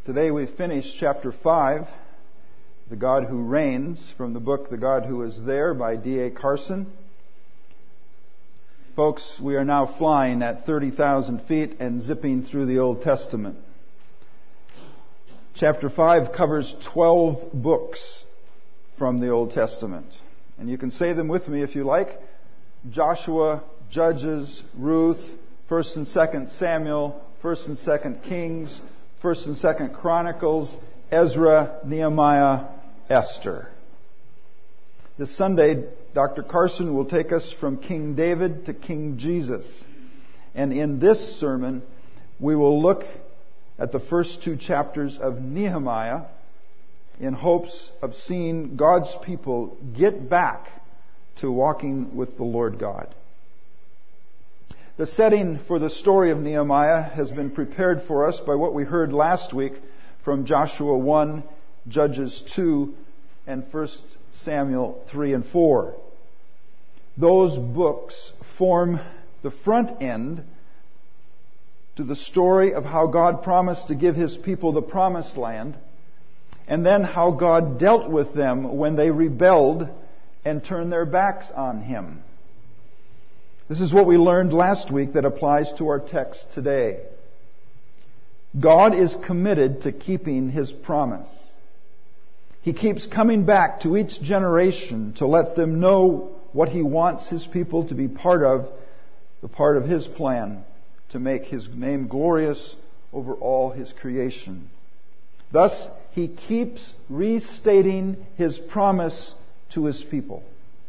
Today we finish chapter 5, The God Who Reigns, from the book The God Who Is There by D.A. Carson. Folks, we are now flying at 30,000 feet and zipping through the Old Testament. Chapter 5 covers 12 books from the Old Testament. And you can say them with me if you like. Joshua, Judges, Ruth, 1st and 2nd Samuel, 1st and 2nd Kings, 1st and 2nd Chronicles, Ezra, Nehemiah, Esther. This Sunday, Dr. Carson will take us from King David to King Jesus. And in this sermon, we will look at the first two chapters of Nehemiah in hopes of seeing God's people get back to walking with the Lord God. The setting for the story of Nehemiah has been prepared for us by what we heard last week from Joshua 1, Judges 2, and 1 Samuel 3 and 4. Those books form the front end to the story of how God promised to give His people the promised land, and then how God dealt with them when they rebelled and turned their backs on Him. This is what we learned last week that applies to our text today. God is committed to keeping His promise. He keeps coming back to each generation to let them know what He wants His people to be part of, the part of His plan to make His name glorious over all His creation. Thus, He keeps restating His promise to His people.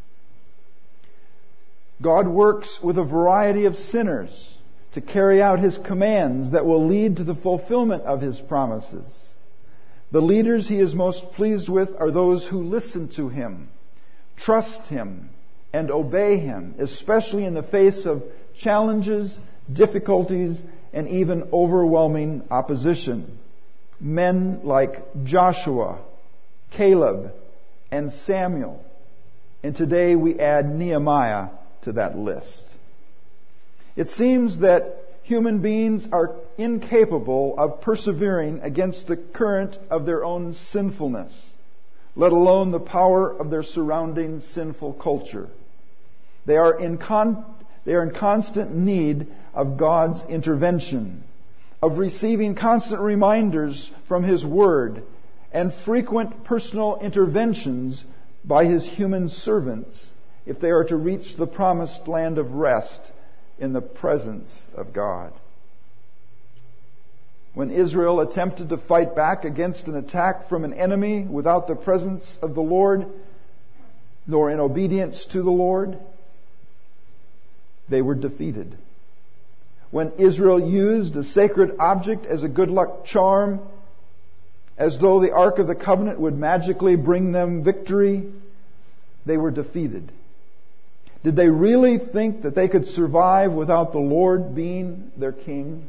God works with a variety of sinners to carry out His commands that will lead to the fulfillment of His promises. The leaders He is most pleased with are those who listen to Him, trust Him, and obey Him, especially in the face of challenges, difficulties, and even overwhelming opposition. Men like Joshua, Caleb, and Samuel. And today we add Nehemiah to that list. It seems that human beings are incapable of persevering against the current of their own sinfulness, let alone the power of their surrounding sinful culture. They are in constant need of God's intervention, of receiving constant reminders from His Word, and frequent personal interventions by His human servants if they are to reach the promised land of rest in the presence of God. When Israel attempted to fight back against an attack from an enemy without the presence of the Lord, nor in obedience to the Lord, they were defeated. When Israel used a sacred object as a good luck charm, as though the Ark of the Covenant would magically bring them victory, they were defeated. Did they really think that they could survive without the Lord being their king?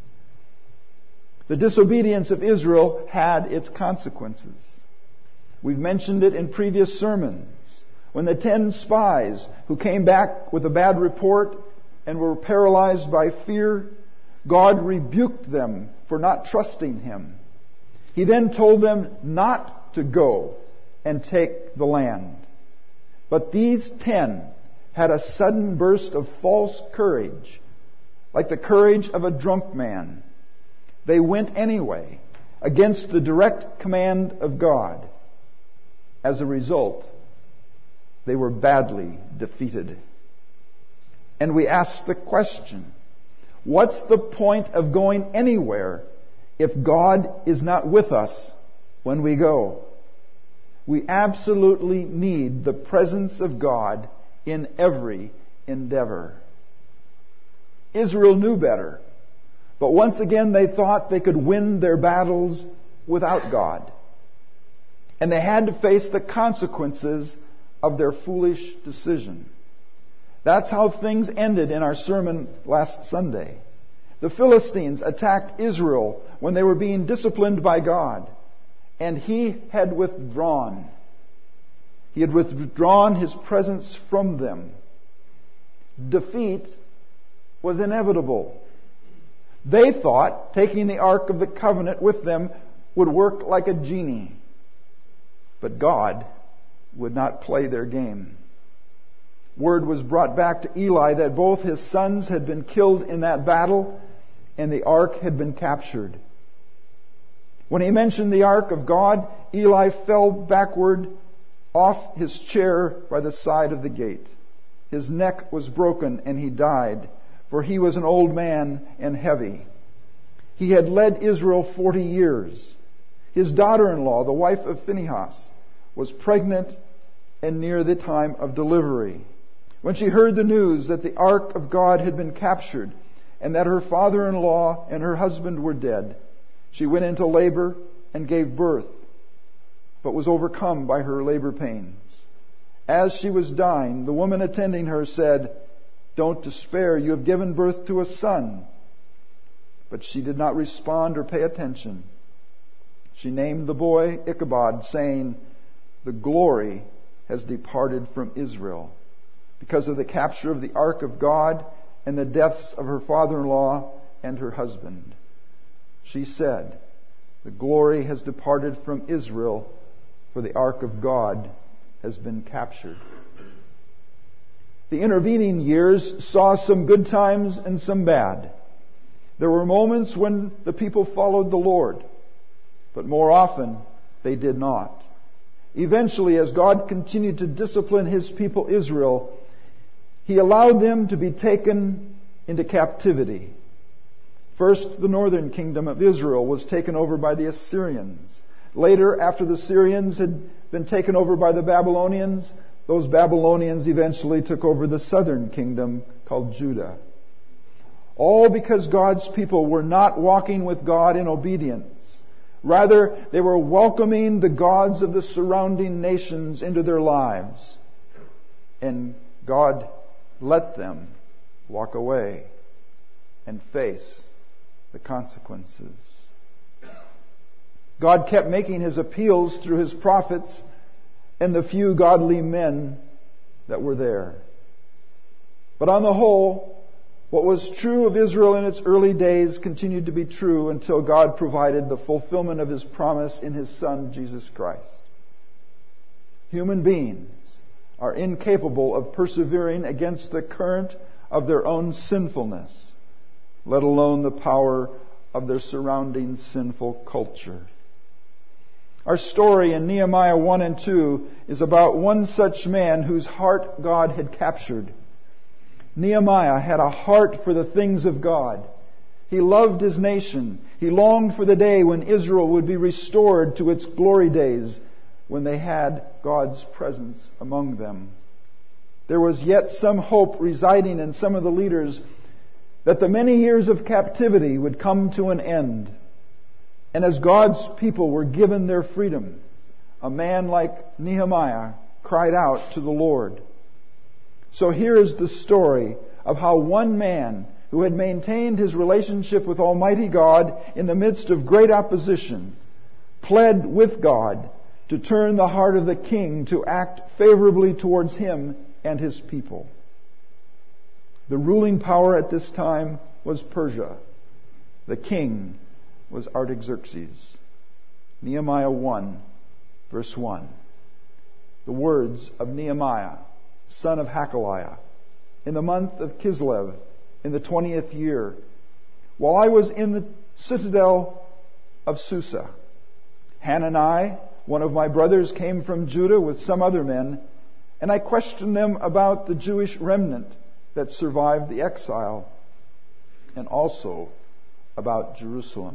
The disobedience of Israel had its consequences. We've mentioned it in previous sermons. When the 10 spies who came back with a bad report and were paralyzed by fear, God rebuked them for not trusting Him. He then told them not to go and take the land. But these 10 had a sudden burst of false courage, like the courage of a drunk man. They went anyway, against the direct command of God. As a result, they were badly defeated. And we ask the question, what's the point of going anywhere if God is not with us when we go? We absolutely need the presence of God in every endeavor. Israel knew better, but once again they thought they could win their battles without God. And they had to face the consequences of their foolish decision. That's how things ended in our sermon last Sunday. The Philistines attacked Israel when they were being disciplined by God, and He had withdrawn. He had withdrawn His presence from them. Defeat was inevitable. They thought taking the Ark of the Covenant with them would work like a genie, but God would not play their game. Word was brought back to Eli that both his sons had been killed in that battle and the ark had been captured. When he mentioned the ark of God, Eli fell backward off his chair by the side of the gate. His neck was broken and he died, for he was an old man and heavy. He had led Israel 40 years. His daughter-in-law, the wife of Phinehas, was pregnant and near the time of delivery. When she heard the news that the ark of God had been captured and that her father-in-law and her husband were dead, she went into labor and gave birth, but was overcome by her labor pains. As she was dying, the woman attending her said, "Don't despair, you have given birth to a son." But she did not respond or pay attention. She named the boy Ichabod, saying, "The glory has departed from Israel," because of the capture of the ark of God and the deaths of her father-in-law and her husband. She said, "The glory has departed from Israel, for the ark of God has been captured." The intervening years saw some good times and some bad. There were moments when the people followed the Lord, but more often they did not. Eventually, as God continued to discipline His people Israel, He allowed them to be taken into captivity. First, the northern kingdom of Israel was taken over by the Assyrians. Later, after the Syrians had been taken over by the Babylonians, those Babylonians eventually took over the southern kingdom called Judah. All because God's people were not walking with God in obedience. Rather, they were welcoming the gods of the surrounding nations into their lives. And God let them walk away and face the consequences. God kept making His appeals through His prophets and the few godly men that were there. But on the whole, what was true of Israel in its early days continued to be true until God provided the fulfillment of His promise in His Son, Jesus Christ. Human beings are incapable of persevering against the current of their own sinfulness, let alone the power of their surrounding sinful culture. Our story in Nehemiah 1 and 2 is about one such man whose heart God had captured. Nehemiah had a heart for the things of God. He loved his nation. He longed for the day when Israel would be restored to its glory days, when they had God's presence among them. There was yet some hope residing in some of the leaders that the many years of captivity would come to an end. And as God's people were given their freedom, a man like Nehemiah cried out to the Lord. So here is the story of how one man who had maintained his relationship with Almighty God in the midst of great opposition pled with God to turn the heart of the king to act favorably towards him and his people. The ruling power at this time was Persia. The king was Artaxerxes. Nehemiah 1, verse 1. The words of Nehemiah, son of Hakaliah, in the month of Kislev, in the 20th year, while I was in the citadel of Susa, Hanani, one of my brothers, came from Judah with some other men, and I questioned them about the Jewish remnant that survived the exile, and also about Jerusalem.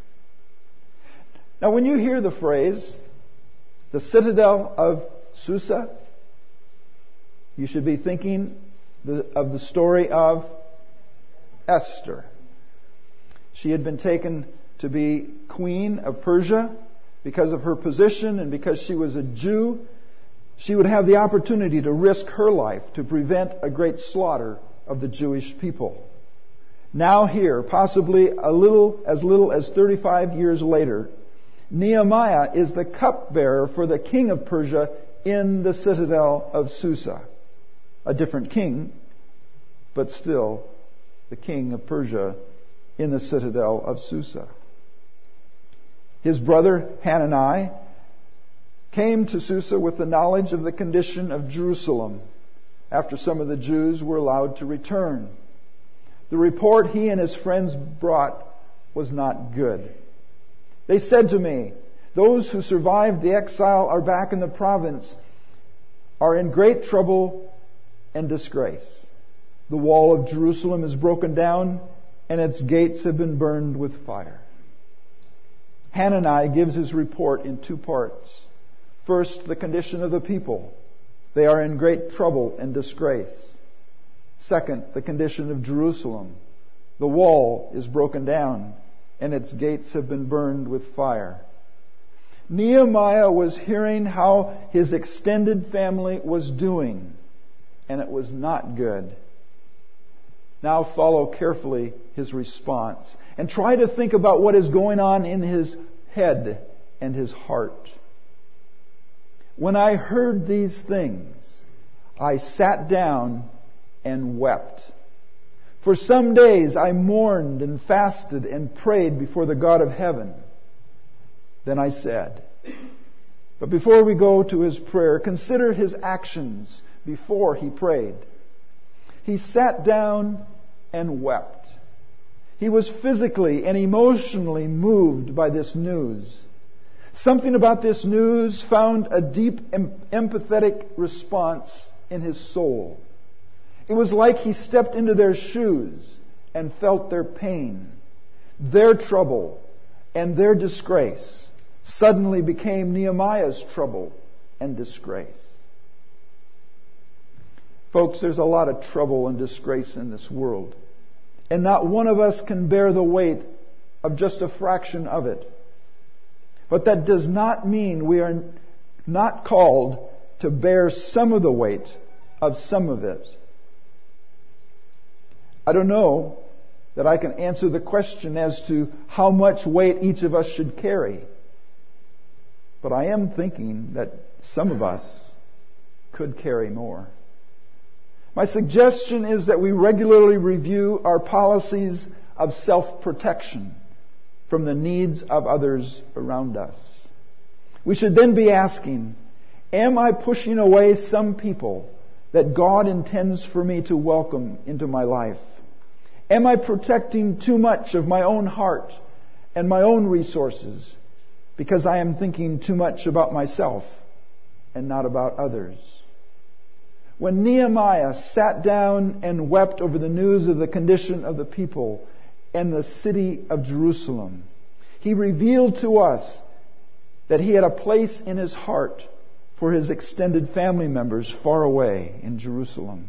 Now, when you hear the phrase, the citadel of Susa, you should be thinking of the story of Esther. She had been taken to be queen of Persia because of her position and because she was a Jew. She would have the opportunity to risk her life to prevent a great slaughter of the Jewish people. Now here, possibly as little as 35 years later, Nehemiah is the cupbearer for the king of Persia in the citadel of Susa. A different king, but still the king of Persia in the citadel of Susa. His brother Hanani came to Susa with the knowledge of the condition of Jerusalem after some of the Jews were allowed to return. The report he and his friends brought was not good. They said to me, "Those who survived the exile are back in the province, are in great trouble and disgrace. The wall of Jerusalem is broken down, and its gates have been burned with fire." Hanani gives his report in two parts. First, the condition of the people. They are in great trouble and disgrace. Second, the condition of Jerusalem. The wall is broken down, and its gates have been burned with fire. Nehemiah was hearing how his extended family was doing, and it was not good. Now follow carefully his response and try to think about what is going on in his head and his heart. "When I heard these things, I sat down and wept. For some days I mourned and fasted and prayed before the God of heaven. Then I said," but before we go to his prayer, consider his actions before he prayed. He sat down and wept. He was physically and emotionally moved by this news. Something about this news found a deep empathetic response in his soul. It was like he stepped into their shoes and felt their pain. Their trouble and their disgrace suddenly became Nehemiah's trouble and disgrace. Folks, there's a lot of trouble and disgrace in this world, and not one of us can bear the weight of just a fraction of it. But that does not mean we are not called to bear some of the weight of some of it. I don't know that I can answer the question as to how much weight each of us should carry. But I am thinking that some of us could carry more. My suggestion is that we regularly review our policies of self-protection from the needs of others around us. We should then be asking, am I pushing away some people that God intends for me to welcome into my life? Am I protecting too much of my own heart and my own resources because I am thinking too much about myself and not about others? When Nehemiah sat down and wept over the news of the condition of the people and the city of Jerusalem, he revealed to us that he had a place in his heart for his extended family members far away in Jerusalem.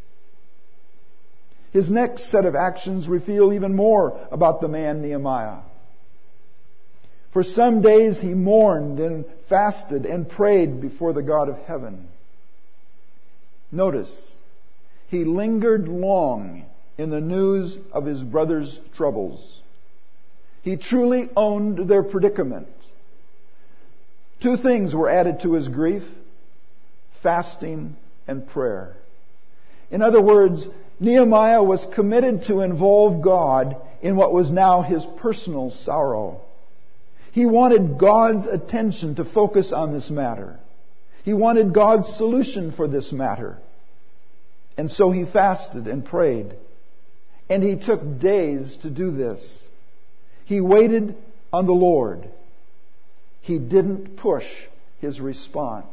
His next set of actions reveal even more about the man Nehemiah. For some days he mourned and fasted and prayed before the God of heaven. Notice, he lingered long in the news of his brother's troubles. He truly owned their predicament. Two things were added to his grief: fasting and prayer. In other words, Nehemiah was committed to involve God in what was now his personal sorrow. He wanted God's attention to focus on this matter. He wanted God's solution for this matter. And so he fasted and prayed. And he took days to do this. He waited on the Lord. He didn't push his response.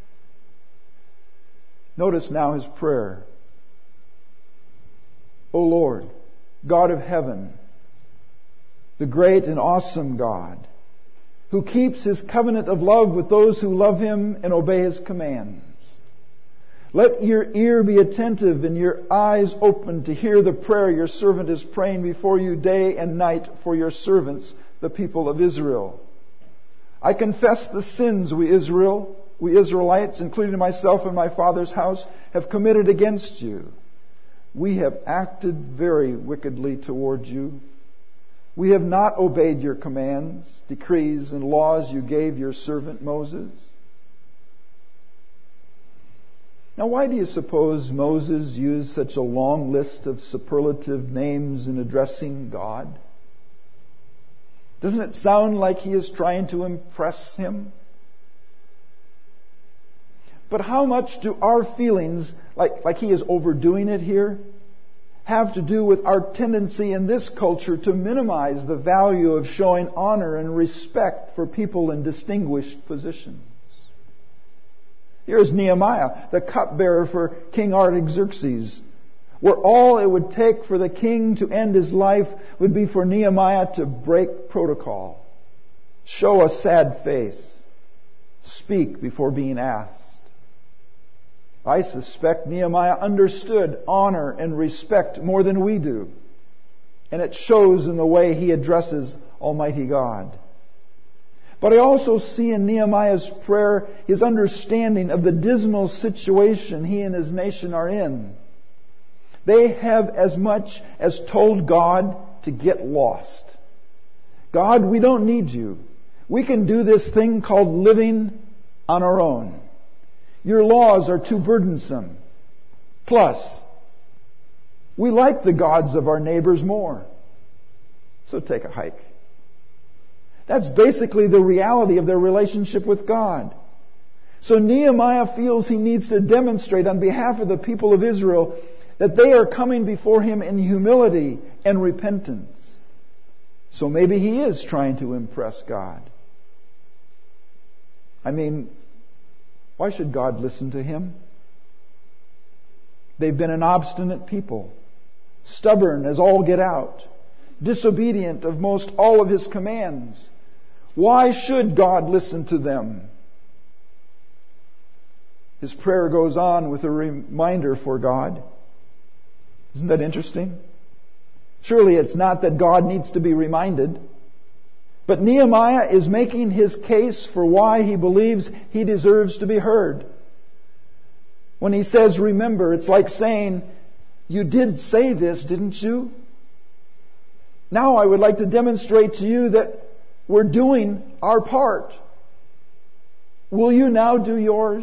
Notice now his prayer. O Lord, God of heaven, the great and awesome God, who keeps his covenant of love with those who love him and obey his commands. Let your ear be attentive and your eyes open to hear the prayer your servant is praying before you day and night for your servants, the people of Israel. I confess the sins we Israelites, including myself and my father's house, have committed against you. We have acted very wickedly toward you. We have not obeyed your commands, decrees, and laws you gave your servant Moses. Now, why do you suppose Moses used such a long list of superlative names in addressing God? Doesn't it sound like he is trying to impress him? But how much do our feelings, like he is overdoing it here, have to do with our tendency in this culture to minimize the value of showing honor and respect for people in distinguished positions? Here's Nehemiah, the cupbearer for King Artaxerxes, where all it would take for the king to end his life would be for Nehemiah to break protocol, show a sad face, speak before being asked. I suspect Nehemiah understood honor and respect more than we do, and it shows in the way he addresses Almighty God. But I also see in Nehemiah's prayer his understanding of the dismal situation he and his nation are in. They have as much as told God to get lost. God, we don't need you. We can do this thing called living on our own. Your laws are too burdensome. Plus, we like the gods of our neighbors more. So take a hike. That's basically the reality of their relationship with God. So Nehemiah feels he needs to demonstrate on behalf of the people of Israel that they are coming before him in humility and repentance. So maybe he is trying to impress God. I mean, why should God listen to him? They've been an obstinate people, stubborn as all get out, disobedient of most all of his commands. Why should God listen to them? His prayer goes on with a reminder for God. Isn't that interesting? Surely it's not that God needs to be reminded. But Nehemiah is making his case for why he believes he deserves to be heard. When he says, remember, it's like saying, you did say this, didn't you? Now I would like to demonstrate to you that we're doing our part. Will you now do yours?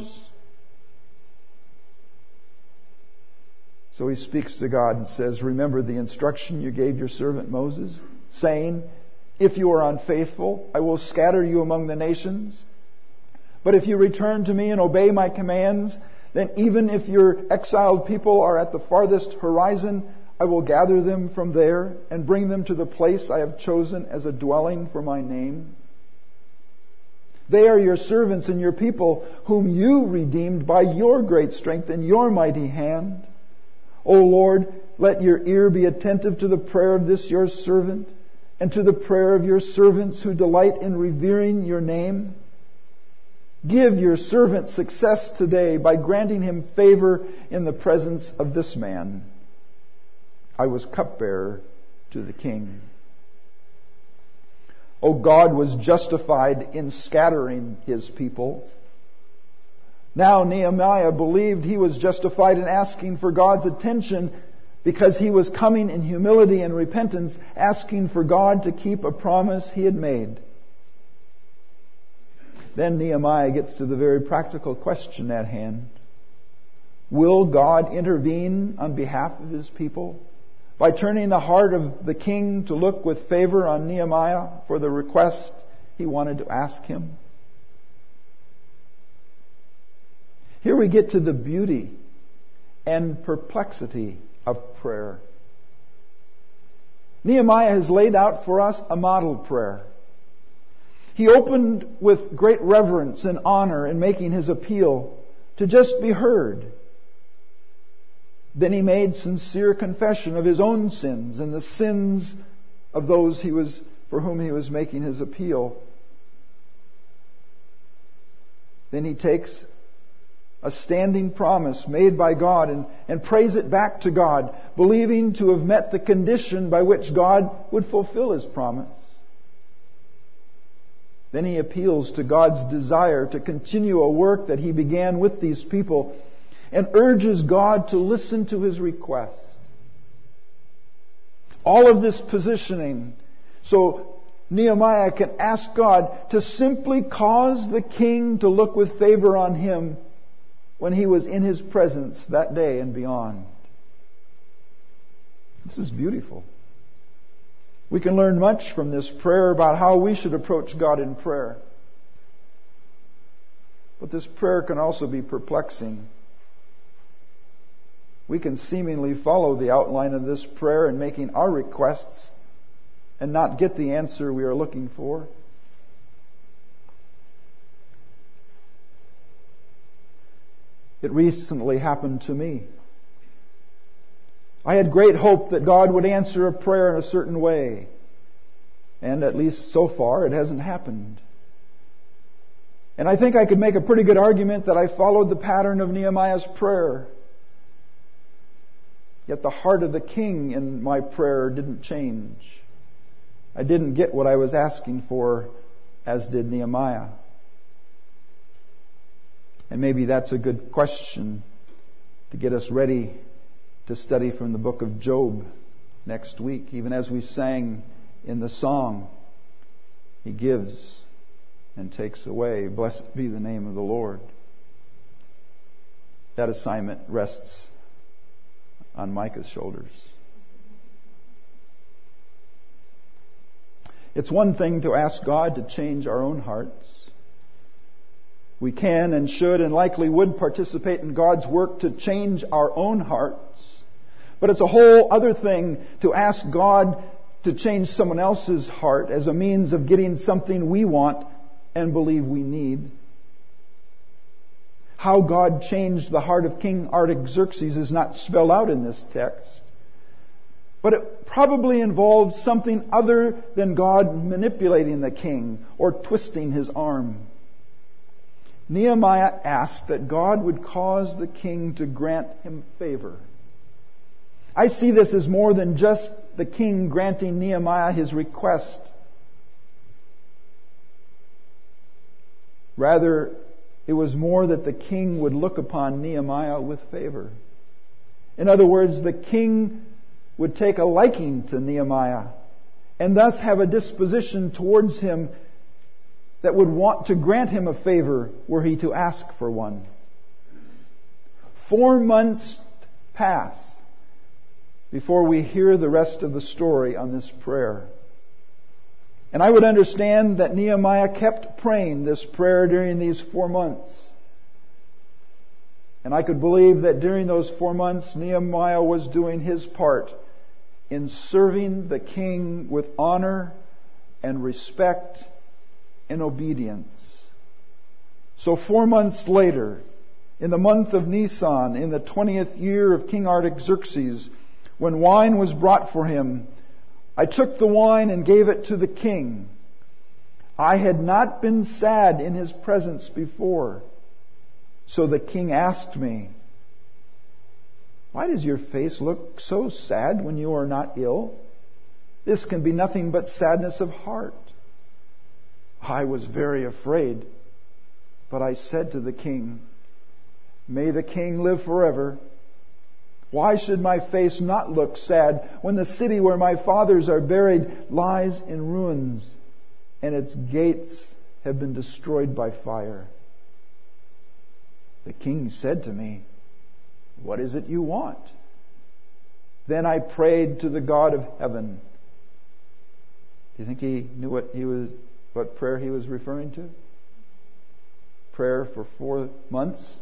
So he speaks to God and says, remember the instruction you gave your servant Moses, saying, if you are unfaithful, I will scatter you among the nations. But if you return to me and obey my commands, then even if your exiled people are at the farthest horizon, I will gather them from there and bring them to the place I have chosen as a dwelling for my name. They are your servants and your people, whom you redeemed by your great strength and your mighty hand. O Lord, let your ear be attentive to the prayer of this your servant, and to the prayer of your servants who delight in revering your name. Give your servant success today by granting him favor in the presence of this man. I was cupbearer to the king. Oh, God was justified in scattering his people. Now Nehemiah believed he was justified in asking for God's attention because he was coming in humility and repentance, asking for God to keep a promise he had made. Then Nehemiah gets to the very practical question at hand. Will God intervene on behalf of his people by turning the heart of the king to look with favor on Nehemiah for the request he wanted to ask him? Here we get to the beauty and perplexity of prayer. Nehemiah has laid out for us a model prayer. He opened with great reverence and honor in making his appeal to just be heard. Then he made sincere confession of his own sins and the sins of those for whom he was making his appeal. Then he takes a standing promise made by God and prays it back to God, believing to have met the condition by which God would fulfill his promise. Then he appeals to God's desire to continue a work that he began with these people and urges God to listen to his request. All of this positioning so Nehemiah can ask God to simply cause the king to look with favor on him when he was in his presence that day and beyond. This is beautiful. We can learn much from this prayer about how we should approach God in prayer. But this prayer can also be perplexing. We can seemingly follow the outline of this prayer in making our requests and not get the answer we are looking for. It recently happened to me. I had great hope that God would answer a prayer in a certain way. And at least so far, it hasn't happened. And I think I could make a pretty good argument that I followed the pattern of Nehemiah's prayer. Yet the heart of the king in my prayer didn't change. I didn't get what I was asking for, as did Nehemiah. And maybe that's a good question to get us ready to study from the book of Job next week. Even as we sang in the song, He gives and takes away. Blessed be the name of the Lord. That assignment rests on Micah's shoulders. It's one thing to ask God to change our own hearts. We can and should and likely would participate in God's work to change our own hearts. But it's a whole other thing to ask God to change someone else's heart as a means of getting something we want and believe we need. How God changed the heart of King Artaxerxes is not spelled out in this text. But it probably involves something other than God manipulating the king or twisting his arm. Nehemiah asked that God would cause the king to grant him favor. I see this as more than just the king granting Nehemiah his request. Rather, it was more that the king would look upon Nehemiah with favor. In other words, the king would take a liking to Nehemiah and thus have a disposition towards him that would want to grant him a favor were he to ask for one. 4 months pass before we hear the rest of the story on this prayer. And I would understand that Nehemiah kept praying this prayer during these 4 months. And I could believe that during those 4 months, Nehemiah was doing his part in serving the king with honor and respect and obedience. So 4 months later, in the month of Nisan, in the 20th year of King Artaxerxes, when wine was brought for him, I took the wine and gave it to the king. I had not been sad in his presence before. So the king asked me, "Why does your face look so sad when you are not ill? This can be nothing but sadness of heart." I was very afraid, but I said to the king, "May the king live forever. Why should my face not look sad when the city where my fathers are buried lies in ruins and its gates have been destroyed by fire?" The king said to me, "What is it you want?" Then I prayed to the God of heaven. Do you think he knew what prayer he was referring to? Prayer for 4 months.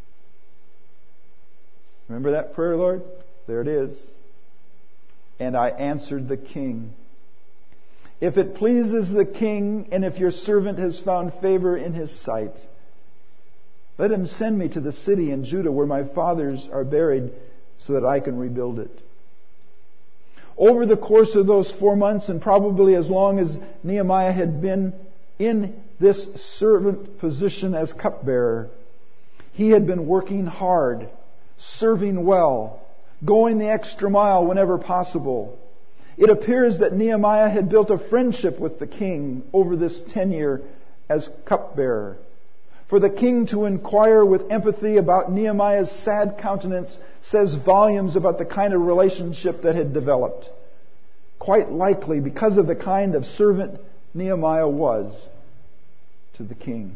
Remember that prayer, Lord? There it is. And I answered the king, "If it pleases the king, and if your servant has found favor in his sight, let him send me to the city in Judah where my fathers are buried so that I can rebuild it." Over the course of those 4 months, and probably as long as Nehemiah had been in this servant position as cupbearer, he had been working hard, serving well, going the extra mile whenever possible. It appears that Nehemiah had built a friendship with the king over this tenure as cupbearer. For the king to inquire with empathy about Nehemiah's sad countenance says volumes about the kind of relationship that had developed. Quite likely because of the kind of servant Nehemiah was to the king.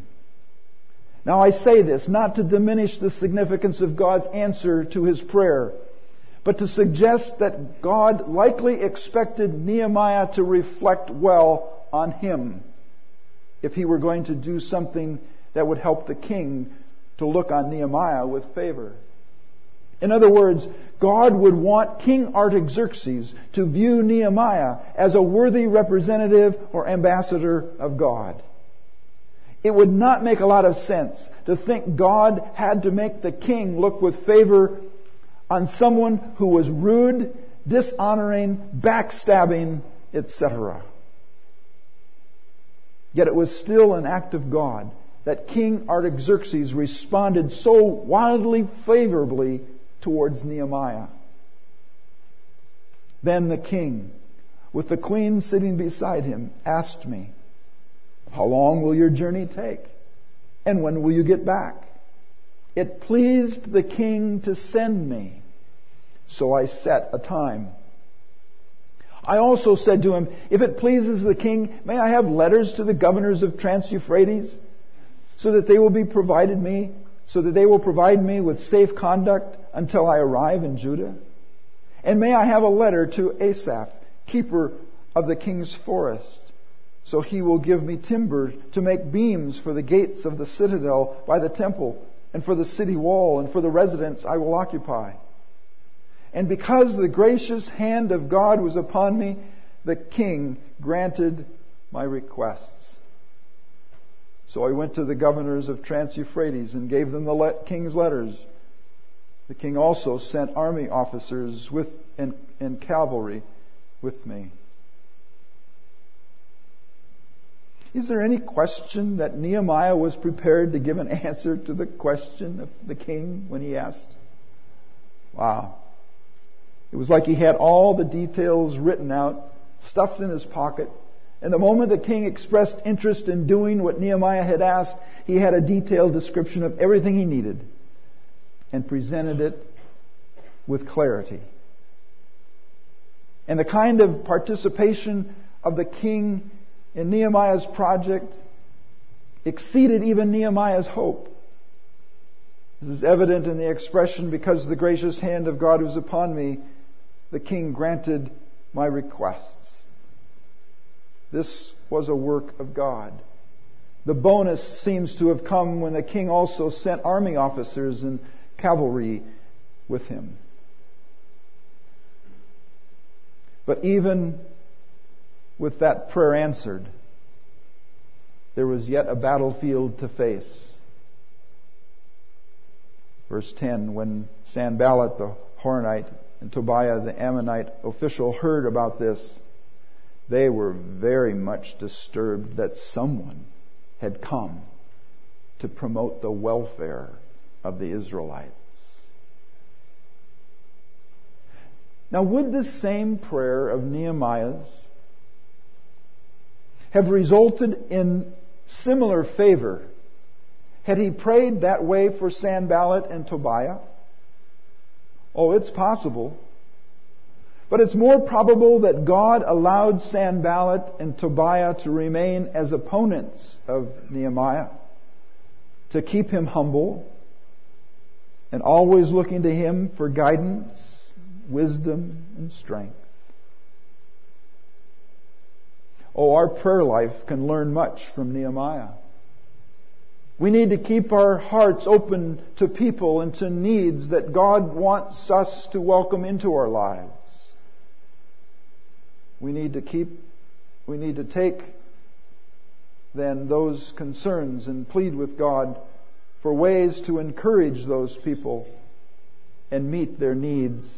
Now I say this not to diminish the significance of God's answer to his prayer, but to suggest that God likely expected Nehemiah to reflect well on him if he were going to do something that would help the king to look on Nehemiah with favor. In other words, God would want King Artaxerxes to view Nehemiah as a worthy representative or ambassador of God. It would not make a lot of sense to think God had to make the king look with favor on someone who was rude, dishonoring, backstabbing, etc. Yet it was still an act of God that King Artaxerxes responded so wildly favorably towards Nehemiah. Then the king, with the queen sitting beside him, asked me, "How long will your journey take? And when will you get back?" It pleased the king to send me, so I set a time. I also said to him, "If it pleases the king, may I have letters to the governors of Trans-Euphrates, so that they will provide me with safe conduct until I arrive in Judah? And may I have a letter to Asaph, keeper of the king's forest, so he will give me timber to make beams for the gates of the citadel by the temple, and for the city wall, and for the residence I will occupy." And because the gracious hand of God was upon me, the king granted my requests. So I went to the governors of Trans-Euphrates and gave them the king's letters. The king also sent army officers and cavalry with me. Is there any question that Nehemiah was prepared to give an answer to the question of the king when he asked? Wow. It was like he had all the details written out, stuffed in his pocket. And the moment the king expressed interest in doing what Nehemiah had asked, he had a detailed description of everything he needed and presented it with clarity. And the kind of participation of the king in Nehemiah's project exceeded even Nehemiah's hope. This is evident in the expression, "Because the gracious hand of God was upon me, the king granted my requests." This was a work of God. The bonus seems to have come when the king also sent army officers and cavalry with him. But even with that prayer answered, there was yet a battlefield to face. Verse 10, when Sanballat the Horonite and Tobiah the Ammonite official heard about this, they were very much disturbed that someone had come to promote the welfare of the Israelites. Now, would this same prayer of Nehemiah's have resulted in similar favor had he prayed that way for Sanballat and Tobiah? Oh, it's possible. But it's more probable that God allowed Sanballat and Tobiah to remain as opponents of Nehemiah, to keep him humble and always looking to him for guidance, wisdom, and strength. Oh, our prayer life can learn much from Nehemiah. We need to keep our hearts open to people and to needs that God wants us to welcome into our lives. We need to take then those concerns and plead with God for ways to encourage those people and meet their needs.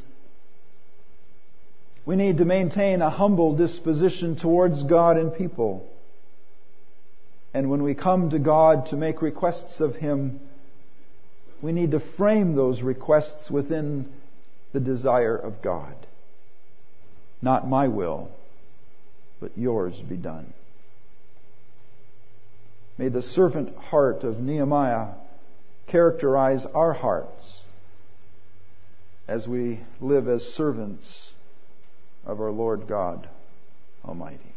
We need to maintain a humble disposition towards God and people. And when we come to God to make requests of Him, we need to frame those requests within the desire of God. Not my will, but yours be done. May the servant heart of Nehemiah characterize our hearts as we live as servants of our Lord God Almighty.